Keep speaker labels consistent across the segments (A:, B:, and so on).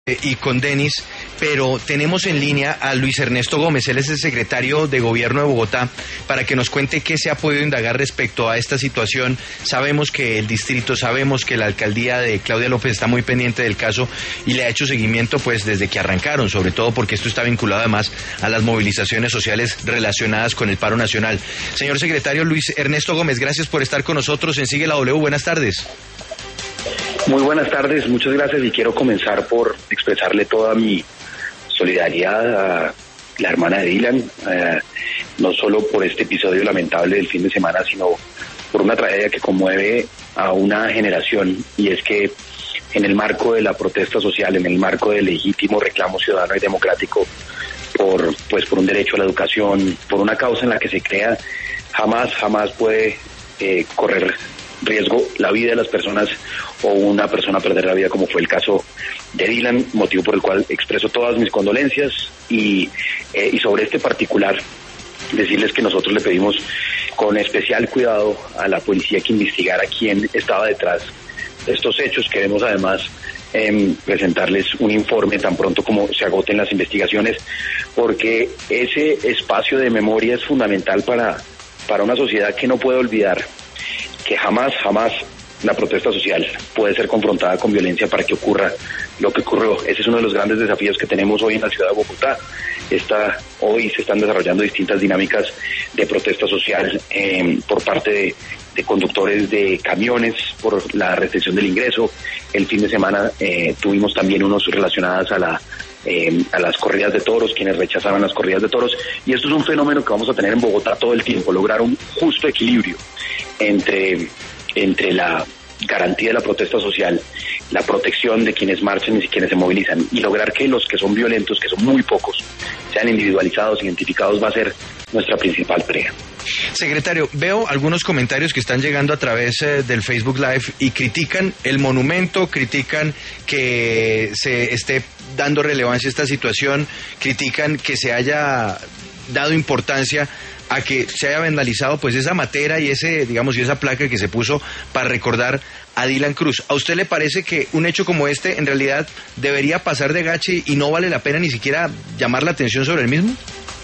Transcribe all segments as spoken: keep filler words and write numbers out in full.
A: y con Denis, pero tenemos en línea a Luis Ernesto Gómez, él es el secretario de Gobierno de Bogotá, para que nos cuente qué se ha podido indagar respecto a esta situación. Sabemos que el distrito, sabemos que la alcaldía de Claudia López está muy pendiente del caso y le ha hecho seguimiento pues desde que arrancaron, sobre todo porque esto está vinculado además a las movilizaciones sociales relacionadas con el paro nacional. Señor secretario Luis Ernesto Gómez, gracias por estar con nosotros en Sigue la W, buenas tardes.
B: Muy buenas tardes, muchas gracias y quiero comenzar por expresarle toda mi solidaridad a la hermana de Dylan, eh, no solo por este episodio lamentable del fin de semana, sino por una tragedia que conmueve a una generación, y es que en el marco de la protesta social, en el marco del legítimo reclamo ciudadano y democrático por, pues, por un derecho a la educación, por una causa en la que se crea, jamás, jamás puede eh, correr riesgo la vida de las personas o una persona perder la vida, como fue el caso de Dylan, motivo por el cual expreso todas mis condolencias y, eh, y sobre este particular decirles que nosotros le pedimos con especial cuidado a la policía que investigara quién estaba detrás de estos hechos. Queremos además eh, presentarles un informe tan pronto como se agoten las investigaciones, porque ese espacio de memoria es fundamental para, para una sociedad que no puede olvidar que jamás, jamás la protesta social puede ser confrontada con violencia para que ocurra lo que ocurrió. Ese es uno de los grandes desafíos que tenemos hoy en la ciudad de Bogotá. Está, hoy se están desarrollando distintas dinámicas de protesta social eh, por parte de, de conductores de camiones por la restricción del ingreso. El fin de semana eh, tuvimos también unos relacionadas a la Eh, a las corridas de toros, quienes rechazaban las corridas de toros, y esto es un fenómeno que vamos a tener en Bogotá todo el tiempo, lograr un justo equilibrio entre, entre la garantía de la protesta social, la protección de quienes marchan y quienes se movilizan, y lograr que los que son violentos, que son muy pocos, sean individualizados, identificados, va a ser nuestra principal tarea.
A: Secretario, veo algunos comentarios que están llegando a través eh, del Facebook Live y critican el monumento, critican que se esté dando relevancia a esta situación, critican que se haya dado importancia a que se haya vandalizado pues esa matera y ese, digamos, y esa placa que se puso para recordar a Dylan Cruz. ¿A usted le parece que un hecho como este en realidad debería pasar de gache y no vale la pena ni siquiera llamar la atención sobre el mismo?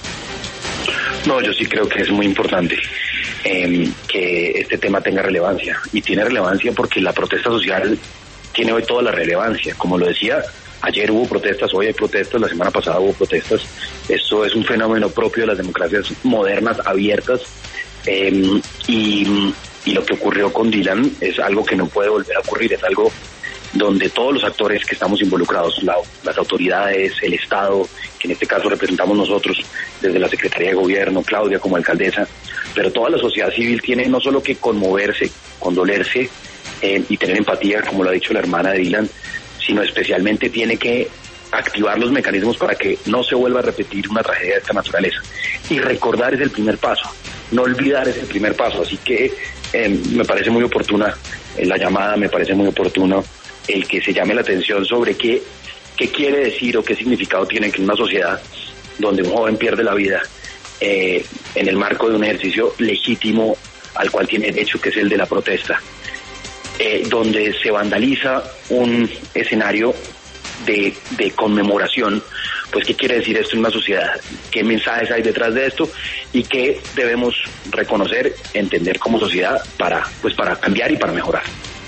B: No, yo sí creo que es muy importante eh, que este tema tenga relevancia, y tiene relevancia porque la protesta social tiene hoy toda la relevancia. Como lo decía, ayer hubo protestas, hoy hay protestas, la semana pasada hubo protestas. Esto es un fenómeno propio de las democracias modernas, abiertas, eh, y, y lo que ocurrió con Dylan es algo que no puede volver a ocurrir, es algo donde todos los actores que estamos involucrados, la, las autoridades, el Estado, que en este caso representamos nosotros desde la Secretaría de Gobierno, Claudia como alcaldesa, pero toda la sociedad civil tiene no solo que conmoverse, condolerse eh, y tener empatía, como lo ha dicho la hermana de Dylan, sino especialmente tiene que activar los mecanismos para que no se vuelva a repetir una tragedia de esta naturaleza. Y recordar es el primer paso, no olvidar es el primer paso, así que eh, me parece muy oportuna eh, la llamada, me parece muy oportuno el que se llame la atención sobre qué, qué quiere decir o qué significado tiene que en una sociedad donde un joven pierde la vida eh, en el marco de un ejercicio legítimo al cual tiene derecho, que es el de la protesta, eh, donde se vandaliza un escenario de, de conmemoración. Pues qué quiere decir esto en una sociedad, qué mensajes hay detrás de esto y qué debemos reconocer, entender como sociedad para, pues para cambiar y para mejorar.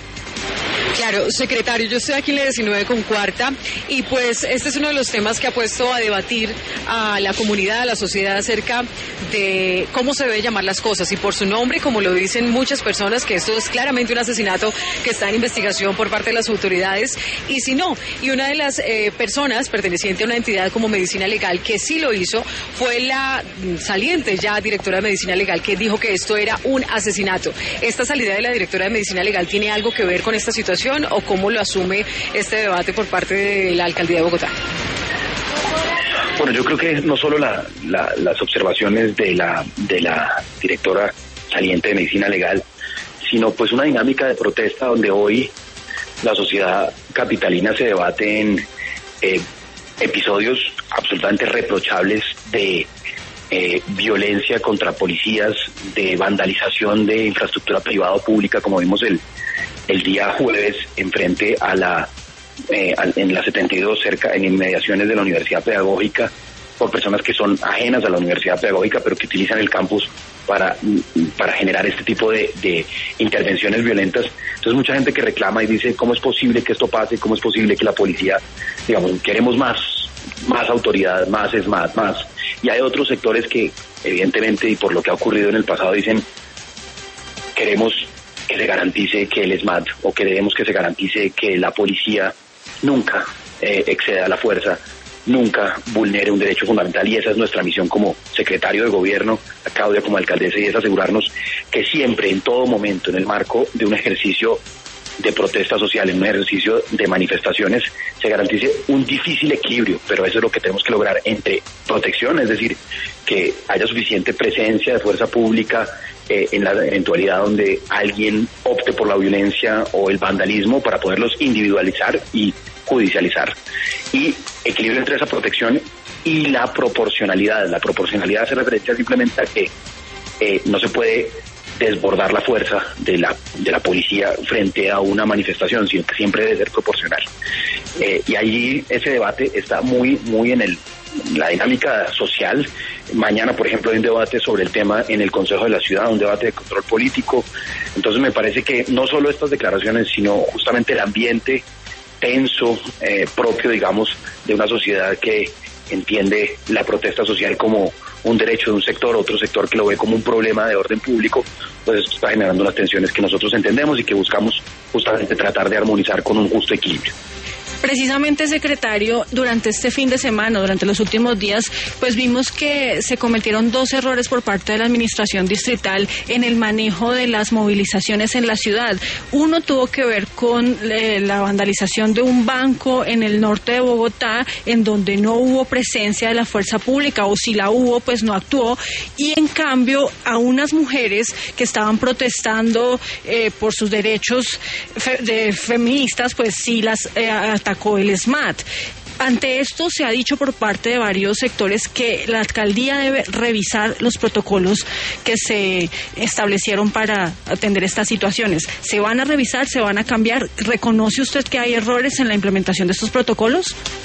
C: Claro, secretario, yo estoy aquí en la diecinueve con cuarta y pues este es uno de los temas que ha puesto a debatir a la comunidad, a la sociedad acerca de cómo se debe llamar las cosas, y por su nombre, como lo dicen muchas personas, que esto es claramente un asesinato que está en investigación por parte de las autoridades, y si no, y una de las eh, personas perteneciente a una entidad como Medicina Legal que sí lo hizo fue la saliente ya directora de Medicina Legal, que dijo que esto era un asesinato. ¿Esta salida de la directora de Medicina Legal tiene algo que ver con esta situación o cómo lo asume este debate por parte de la alcaldía de Bogotá?
B: Bueno, yo creo que no solo la, la, las observaciones de la de la directora saliente de Medicina Legal, sino pues una dinámica de protesta donde hoy la sociedad capitalina se debate en eh, episodios absolutamente reprochables de eh, violencia contra policías, de vandalización de infraestructura privada o pública, como vimos el, el día jueves en frente a la eh, en la setenta y dos, cerca, en inmediaciones de la Universidad Pedagógica, por personas que son ajenas a la Universidad Pedagógica, pero que utilizan el campus para, para generar este tipo de, de intervenciones violentas. Entonces mucha gente que reclama y dice, ¿cómo es posible que esto pase? ¿Cómo es posible que la policía, digamos, queremos más, más autoridad, más ESMAD, más? Y hay otros sectores que, evidentemente, y por lo que ha ocurrido en el pasado, dicen, queremos que se garantice que el ESMAD, o queremos que se garantice que la policía nunca eh, exceda la fuerza, nunca vulnere un derecho fundamental, y esa es nuestra misión como secretario de gobierno, a Claudia como alcaldesa, y es asegurarnos que siempre, en todo momento, en el marco de un ejercicio de protesta social, en un ejercicio de manifestaciones, se garantice un difícil equilibrio, pero eso es lo que tenemos que lograr entre protección, es decir, que haya suficiente presencia de fuerza pública eh, en la eventualidad donde alguien opte por la violencia o el vandalismo, para poderlos individualizar y judicializar, y equilibrio entre esa protección y la proporcionalidad. La proporcionalidad hace referencia simplemente a que eh, no se puede desbordar la fuerza de la de la policía frente a una manifestación, sino que siempre debe ser proporcional. Eh, y allí ese debate está muy muy en el la dinámica social. Mañana, por ejemplo, hay un debate sobre el tema en el Consejo de la Ciudad, un debate de control político. Entonces me parece que no solo estas declaraciones, sino justamente el ambiente tenso, eh, propio, digamos, de una sociedad que entiende la protesta social como un derecho de un sector, otro sector que lo ve como un problema de orden público, pues esto está generando unas tensiones que nosotros entendemos y que buscamos justamente tratar de armonizar con un justo equilibrio.
D: Precisamente, secretario, durante este fin de semana, durante los últimos días, pues vimos que se cometieron dos errores por parte de la administración distrital en el manejo de las movilizaciones en la ciudad. Uno tuvo que ver con eh, la vandalización de un banco en el norte de Bogotá, en donde no hubo presencia de la fuerza pública, o si la hubo, pues no actuó, y en cambio a unas mujeres que estaban protestando eh, por sus derechos fe de feministas, pues sí las eh, atacó el ESMAD. Ante esto se ha dicho por parte de varios sectores que la alcaldía debe revisar los protocolos que se establecieron para atender estas situaciones. ¿Se van a revisar? ¿Se van a cambiar? ¿Reconoce usted que hay errores en la implementación de estos protocolos?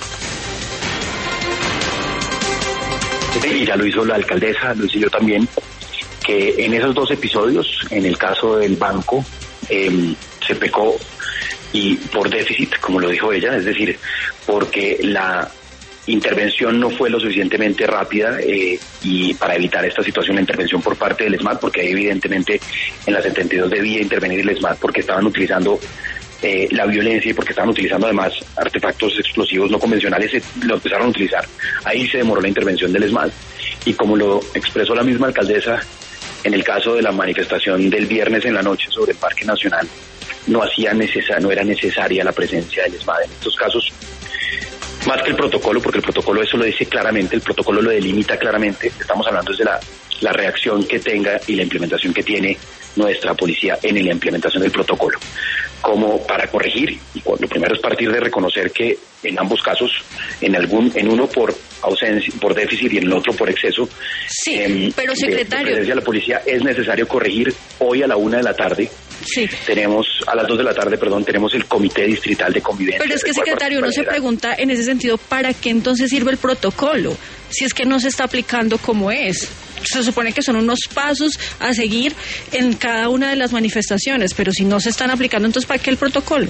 B: Y ya lo hizo la alcaldesa, lo hice yo también, que en esos dos episodios, en el caso del banco, eh, se pecó y por déficit, como lo dijo ella, es decir, porque la intervención no fue lo suficientemente rápida eh, y para evitar esta situación, la intervención por parte del ESMAD, porque ahí evidentemente en la setenta y dos debía intervenir el ESMAD porque estaban utilizando eh, la violencia y porque estaban utilizando además artefactos explosivos no convencionales, se, lo empezaron a utilizar. Ahí se demoró la intervención del ESMAD, y como lo expresó la misma alcaldesa en el caso de la manifestación del viernes en la noche sobre el Parque Nacional, no hacía necesa- no era necesaria la presencia del ESMAD en estos casos, más que el protocolo, porque el protocolo eso lo dice claramente, el protocolo lo delimita claramente. Estamos hablando desde la, la reacción que tenga y la implementación que tiene nuestra policía en la implementación del protocolo, como para corregir. Y lo primero es partir de reconocer que en ambos casos, en algún, en uno por ausencia, por déficit, y en el otro por exceso,
D: sí,
B: eh,
D: pero secretario, de
B: presencia de la policía, es necesario corregir. Hoy a la una de la tarde,
D: sí,
B: tenemos, a las dos de la tarde, perdón, tenemos el Comité Distrital de Convivencia.
D: Pero es que, secretario, uno se pregunta en ese sentido, ¿para qué entonces sirve el protocolo? Si es que no se está aplicando como es. Se supone que son unos pasos a seguir en cada una de las manifestaciones, pero si no se están aplicando, entonces ¿para qué el protocolo?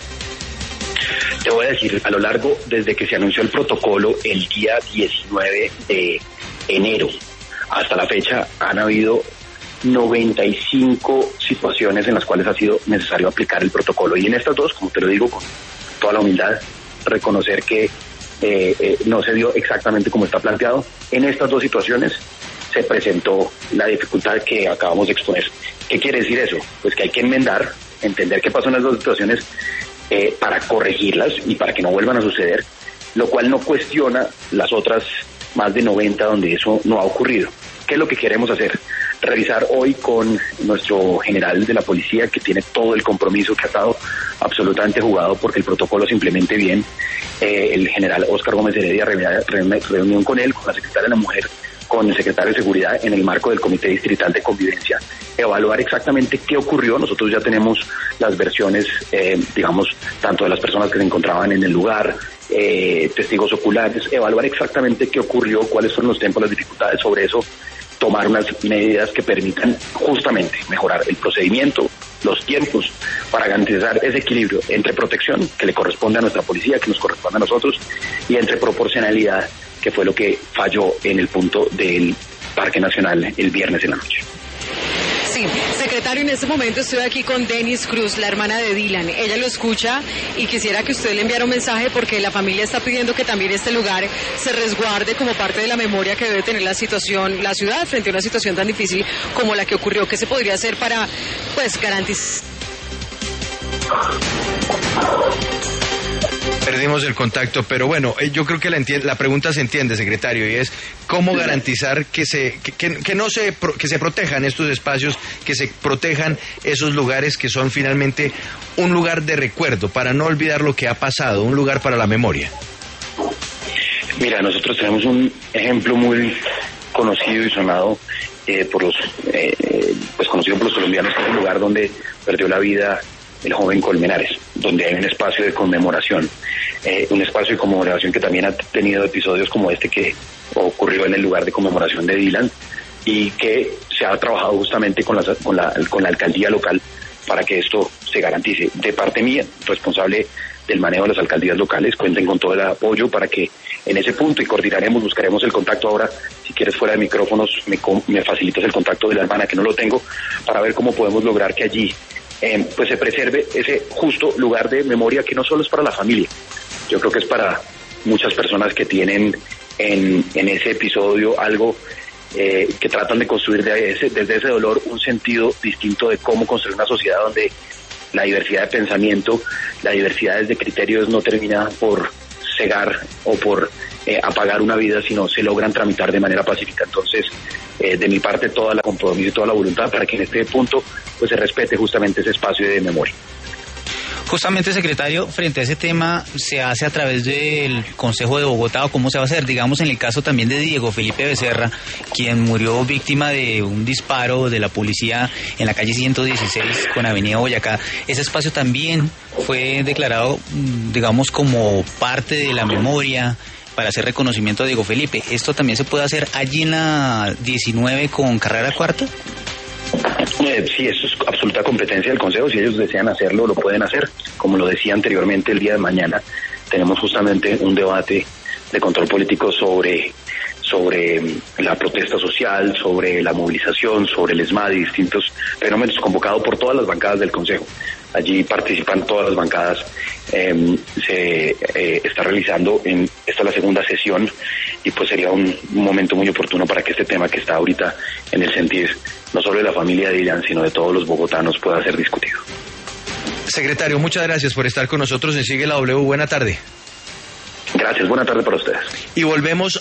B: Te voy a decir, a lo largo, desde que se anunció el protocolo el día diecinueve de enero hasta la fecha, han habido noventa y cinco situaciones en las cuales ha sido necesario aplicar el protocolo. Y en estas dos, como te lo digo con toda la humildad, reconocer que eh, eh, no se dio exactamente como está planteado. En estas dos situaciones se presentó la dificultad que acabamos de exponer. ¿Qué quiere decir eso? Pues que hay que enmendar, entender qué pasó en las dos situaciones eh, para corregirlas y para que no vuelvan a suceder, lo cual no cuestiona las otras más de noventa donde eso no ha ocurrido. ¿Qué es lo que queremos hacer? Revisar hoy con nuestro general de la policía, que tiene todo el compromiso, que ha estado absolutamente jugado porque el protocolo se implemente bien, eh, el general Óscar Gómez Heredia, reunión con él, con la secretaria de la Mujer, con el secretario de Seguridad en el marco del Comité Distrital de Convivencia, evaluar exactamente qué ocurrió. Nosotros ya tenemos las versiones, eh, digamos, tanto de las personas que se encontraban en el lugar, eh, testigos oculares, evaluar exactamente qué ocurrió, cuáles fueron los tiempos, las dificultades. Sobre eso tomar unas medidas que permitan justamente mejorar el procedimiento, los tiempos, para garantizar ese equilibrio entre protección, que le corresponde a nuestra policía, que nos corresponde a nosotros, y entre proporcionalidad, que fue lo que falló en el punto del Parque Nacional el viernes en la noche.
C: Sí, secretario, en este momento estoy aquí con Denis Cruz, la hermana de Dylan. Ella lo escucha y quisiera que usted le enviara un mensaje porque la familia está pidiendo que también este lugar se resguarde como parte de la memoria que debe tener la situación, la ciudad frente a una situación tan difícil como la que ocurrió. ¿Qué se podría hacer para, pues, garantizar?
A: Perdimos el contacto, pero bueno, yo creo que la, la pregunta se entiende, secretario, y es cómo garantizar que se que, que, que no se que se protejan estos espacios, que se protejan esos lugares que son finalmente un lugar de recuerdo, para no olvidar lo que ha pasado, un lugar para la memoria.
B: Mira, nosotros tenemos un ejemplo muy conocido y sonado eh, por los eh, pues conocido por los colombianos, que es un lugar donde perdió la vida el joven Colmenares, donde hay un espacio de conmemoración, eh, un espacio de conmemoración que también ha tenido episodios como este que ocurrió en el lugar de conmemoración de Dylan, y que se ha trabajado justamente con la, con la, con la alcaldía local para que esto se garantice. De parte mía, responsable del manejo de las alcaldías locales, cuenten con todo el apoyo para que en ese punto, y coordinaremos, buscaremos el contacto ahora, si quieres fuera de micrófonos, me, me facilitas el contacto de la hermana, que no lo tengo, para ver cómo podemos lograr que allí Eh, pues se preserve ese justo lugar de memoria, que no solo es para la familia, yo creo que es para muchas personas que tienen en, en ese episodio algo eh, que tratan de construir de ese, desde ese dolor un sentido distinto de cómo construir una sociedad donde la diversidad de pensamiento, la diversidad de criterios no termina por cegar o por eh, apagar una vida, sino se logran tramitar de manera pacífica. Entonces, eh, de mi parte, toda la compromiso y toda la voluntad para que en este punto pues se respete justamente ese espacio de memoria.
E: Justamente, secretario, frente a ese tema, ¿se hace a través del Consejo de Bogotá o cómo se va a hacer? Digamos, en el caso también de Diego Felipe Becerra, quien murió víctima de un disparo de la policía en la calle ciento dieciséis con Avenida Boyacá. Ese espacio también fue declarado, digamos, como parte de la memoria para hacer reconocimiento a Diego Felipe. ¿Esto también se puede hacer allí en la diecinueve con carrera cuarta?
B: Eh, sí, eso es absoluta competencia del Consejo. Si ellos desean hacerlo, lo pueden hacer. Como lo decía anteriormente, el día de mañana tenemos justamente un debate de control político sobre, sobre la protesta social, sobre la movilización, sobre el ESMAD y distintos fenómenos, convocado por todas las bancadas del Consejo. Allí participan todas las bancadas. Eh, se eh, está realizando, en esta es la segunda sesión, y pues sería un, un momento muy oportuno para que este tema, que está ahorita en el sentir no solo de la familia de Dylan, sino de todos los bogotanos, pueda ser discutido.
A: Secretario, muchas gracias por estar con nosotros en Sigue la W. Buena tarde.
B: Gracias, buena tarde para ustedes.
A: Y volvemos